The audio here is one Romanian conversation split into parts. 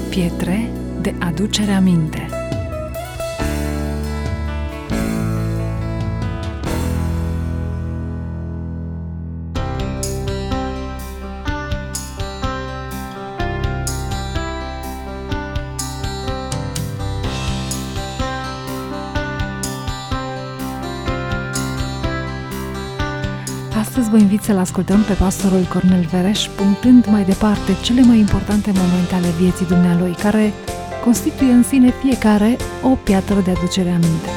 Pietre de aducere aminte. Astăzi vă invit să-l ascultăm pe pastorul Cornel Vereș, punctând mai departe cele mai importante momente ale vieții dumnealui, care constituie în sine fiecare o piatră de aducere aminte.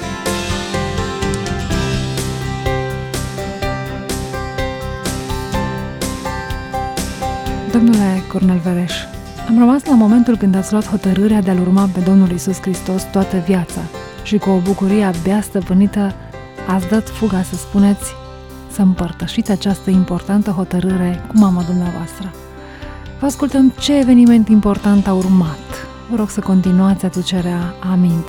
Domnule Cornel Vereș, am rămas la momentul când ați luat hotărârea de a-L urma pe Domnul Iisus Hristos toată viața și cu o bucurie abia stăpânită ați dat fuga, să spuneți, să împărtășiți această importantă hotărâre cu mama dumneavoastră. Vă ascultăm ce eveniment important a urmat. Vă rog să continuați aducerea aminte.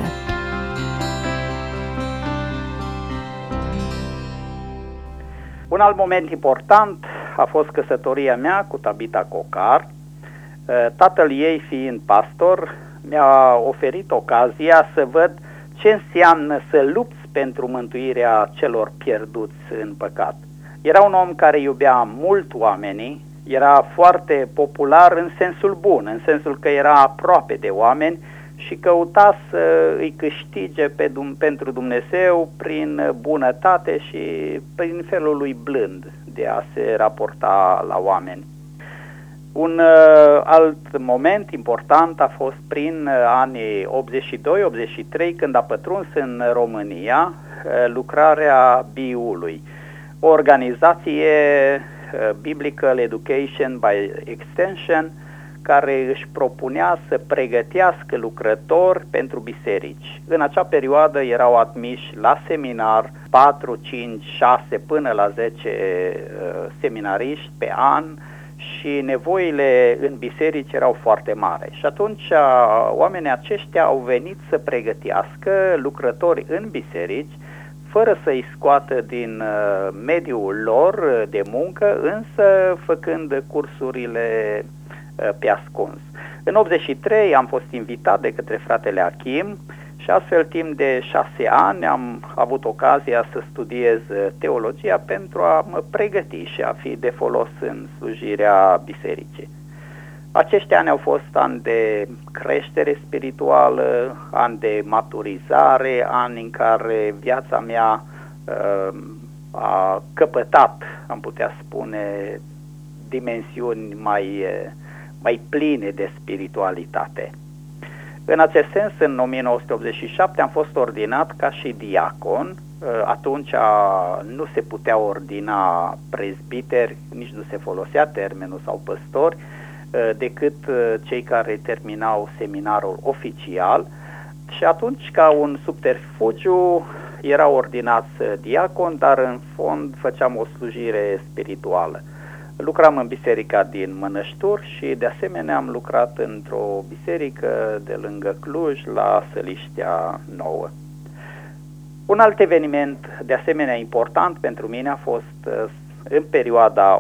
Un alt moment important a fost căsătoria mea cu Tabita Cocar. Tatăl ei, fiind pastor, mi-a oferit ocazia să văd ce înseamnă să lupți pentru mântuirea celor pierduți în păcat. Era un om care iubea mult oamenii, era foarte popular în sensul bun, în sensul că era aproape de oameni și căuta să îi câștige pentru Dumnezeu prin bunătate și prin felul lui blând de a se raporta la oameni. Un alt moment important a fost prin anii 82-83, când a pătruns în România lucrarea BIU-ului, o organizație Biblical Education by Extension, care își propunea să pregătească lucrători pentru biserici. În acea perioadă erau admiși la seminar 4, 5, 6 până la 10 seminariști pe an și nevoile în biserici erau foarte mari. Și atunci oamenii aceștia au venit să pregătească lucrători în biserici, fără să-i scoată din mediul lor de muncă, însă făcând cursurile pe ascuns. În 83 am fost invitat de către fratele Achim și astfel timp de 6 ani am avut ocazia să studiez teologia pentru a mă pregăti și a fi de folos în slujirea bisericii. Acești ani au fost ani de creștere spirituală, ani de maturizare, ani în care viața mea a căpătat, am putea spune, dimensiuni mai pline de spiritualitate. În acest sens, în 1987 am fost ordinat ca și diacon. Atunci nu se putea ordina prezbiteri, nici nu se folosea termenul sau păstori, decât cei care terminau seminarul oficial și atunci, ca un subterfugiu, era ordinat diacon, dar în fond făceam o slujire spirituală. Lucram în biserica din Mănășturi și de asemenea am lucrat într-o biserică de lângă Cluj, la Săliștea Nouă. Un alt eveniment de asemenea important pentru mine a fost în perioada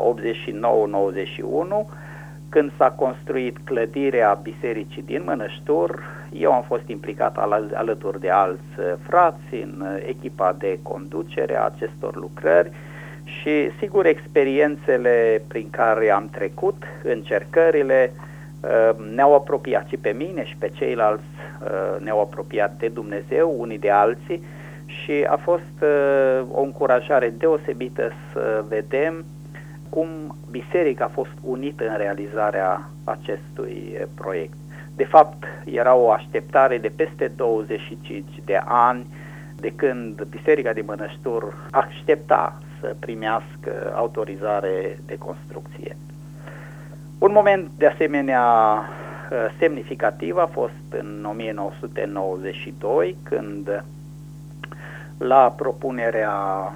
89-91, când s-a construit clădirea bisericii din Mănășturi. Eu am fost implicat alături de alți frați în echipa de conducere a acestor lucrări și, sigur, experiențele prin care am trecut, încercările, ne-au apropiat și pe mine și pe ceilalți, ne-au apropiat de Dumnezeu, unii de alții, și a fost o încurajare deosebită să vedem cum biserica a fost unită în realizarea acestui proiect. De fapt, era o așteptare de peste 25 de ani de când biserica din Mănășturi aștepta să primească autorizare de construcție. Un moment de asemenea semnificativ a fost în 1992, când la propunerea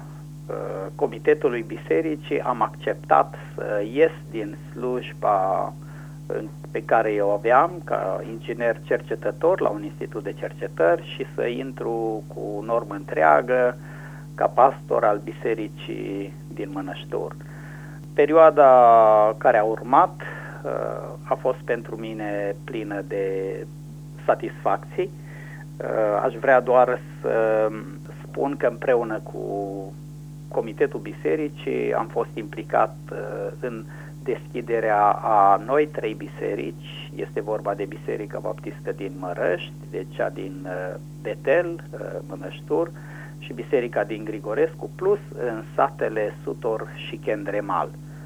Comitetului Bisericii am acceptat să ies din slujba pe care eu aveam ca inginer cercetător la un institut de cercetări și să intru cu normă întreagă ca pastor al bisericii din Mănășturi. Perioada care a urmat a fost pentru mine plină de satisfacții. Aș vrea doar să spun că împreună cu Comitetul Bisericii am fost implicat în deschiderea a noi 3 biserici. Este vorba de Biserica Baptistă din Mărăști, de cea din Betel, Mănăștur, și Biserica din Grigorescu, plus în satele Sutor și Chendremal.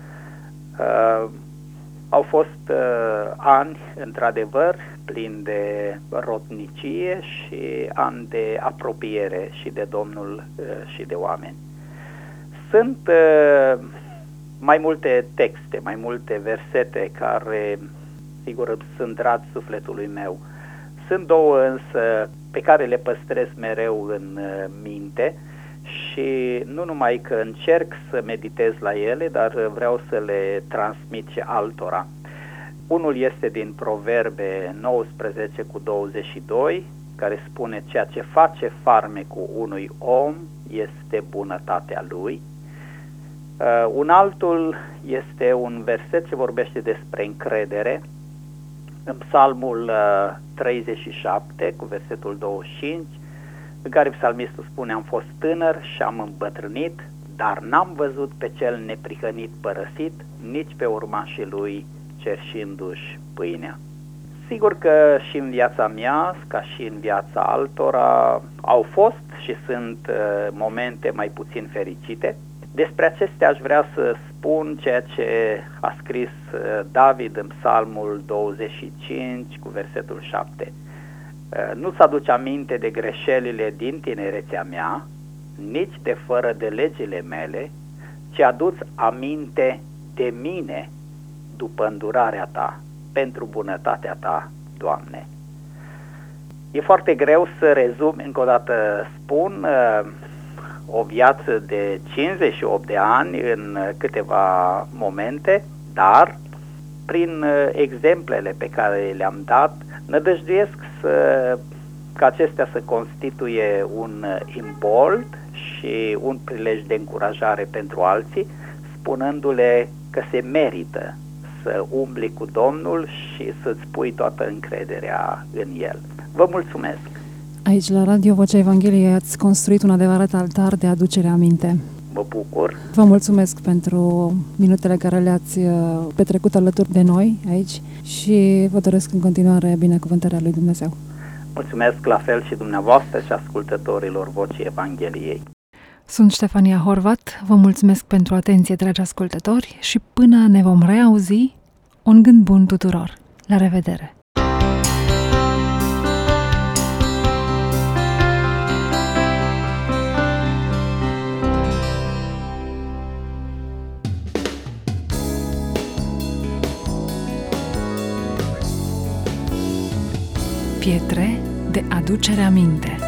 Au fost ani, într-adevăr, plini de rotnicie și ani de apropiere și de Domnul și de oameni. Sunt mai multe texte, mai multe versete care, sigur, sunt dragi sufletului meu. Sunt 2 însă pe care le păstrez mereu în minte și nu numai că încerc să meditez la ele, dar vreau să le transmit și altora. Unul este din Proverbe 19:22, care spune: ceea ce face farmecul unui om este bunătatea lui. Un altul este un verset ce vorbește despre încredere, în Psalmul 37, cu versetul 25, în care psalmistul spune: am fost tânăr și am îmbătrânit, dar n-am văzut pe cel neprihănit părăsit, nici pe urmașii lui cerșindu-și pâinea. Sigur că și în viața mea, ca și în viața altora, au fost și sunt momente mai puțin fericite. Despre acestea aș vrea să spun ceea ce a scris David în Psalmul 25 cu versetul 7. Nu-ți aduci aminte de greșelile din tinerețea mea, nici de fără de legile mele, ci adu-ți aminte de mine după îndurarea ta, pentru bunătatea ta, Doamne. E foarte greu să rezum, încă o dată spun, o viață de 58 de ani în câteva momente, dar prin exemplele pe care le-am dat, nădăjduiesc ca acestea să constituie un imbold și un prilej de încurajare pentru alții, spunându-le că se merită să umbli cu Domnul și să-ți pui toată încrederea în El. Vă mulțumesc! Aici, la Radio Vocea Evangheliei, ați construit un adevărat altar de aducere aminte. Mă bucur! Vă mulțumesc pentru minutele care le-ați petrecut alături de noi aici și vă doresc în continuare binecuvântarea lui Dumnezeu. Mulțumesc la fel și dumneavoastră și ascultătorilor Vocii Evangheliei. Sunt Ștefania Horvat, vă mulțumesc pentru atenție, dragi ascultători, și până ne vom reauzi, un gând bun tuturor. La revedere! Pietre de aducere aminte.